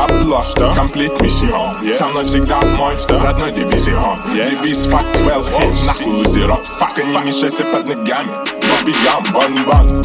бабло, что? Комплит миссион, со мной всегда мой родной дивизион. Девиз факт well hit, нахуй лузеров. Фака не мешайся под ногами, мы бьем бан-бан,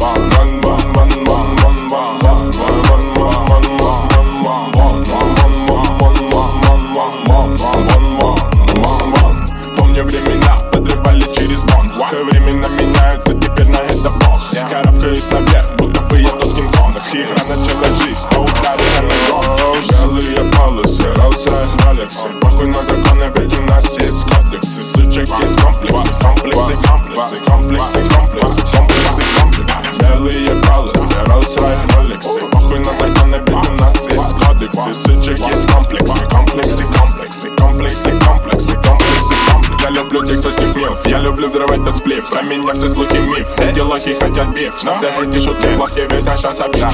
помню времена, подрывали через бон. Времена меняются, теперь на это бог. Карабкаюсь наверх, будто бы я тот Кинг-Конг. Игра начала жизнь, по удару на ногу. Белые полосы, Rolls-Royce, Rolex. Похуй на законы, ведь у нас есть кодексы. Сучек есть комплексы, комплексы, комплексы, комплексы, комплексы, комплексы, комплексы. Белые полосы, Rolls-Royce, Rolex. Похуй на законы, ведь у нас есть кодексы. Сучек есть комплексы, комплексы, комплексы, комплексы, комплексы, комплексы. Я люблю текстовских милф, я люблю взрывать тот сплив. Про меня все слухи миф, эти лохи хотят биф. Но все эти шутки плохи, ведь наш шанс объять.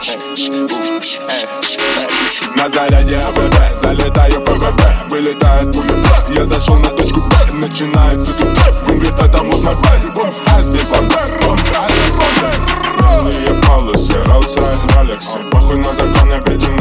На заряде АВП, залетаю ПВП. Вылетает пуля, я зашел на точку Б. Начинается тут, вымрет там вот мой бэк. Бум, азби, бомбер, белые полосы, Rolls-Royce, Rolex. Похуй на законы, ведь